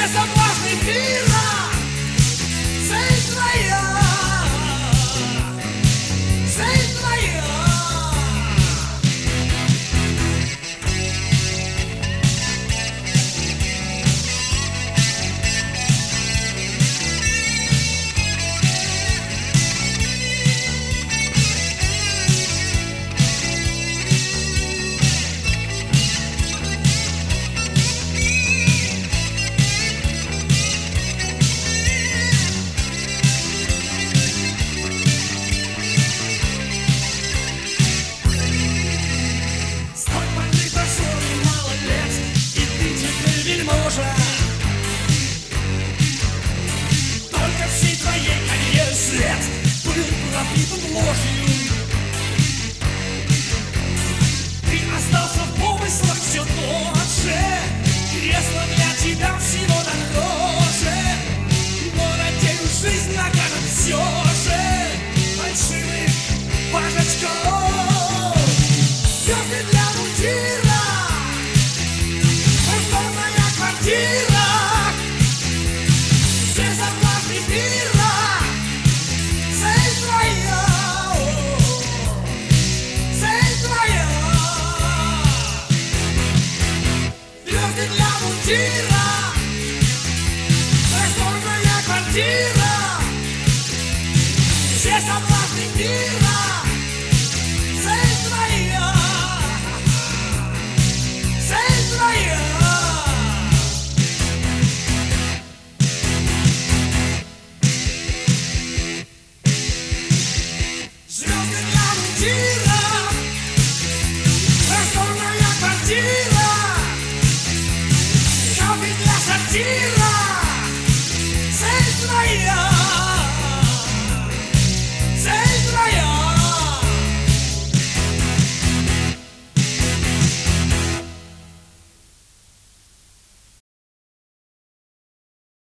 соблазны мира, цель твоя, цель твоя. Только всей твоей карьере свет был пропитан ложью. Ты остался в помыслах все тот же, кресло для тебя всего дороже. Но надеюсь, жизнь накажет все же фальшивых божечков. Звезды для мундира, просторная квартира, все соблазны мира, цель твоя, цель твоя. Звезды для мундира, просторная квартира, все соблазны мира, цель твоя, цель твоя. Звезды для мундира, просторная квартира, шкафы для сортира.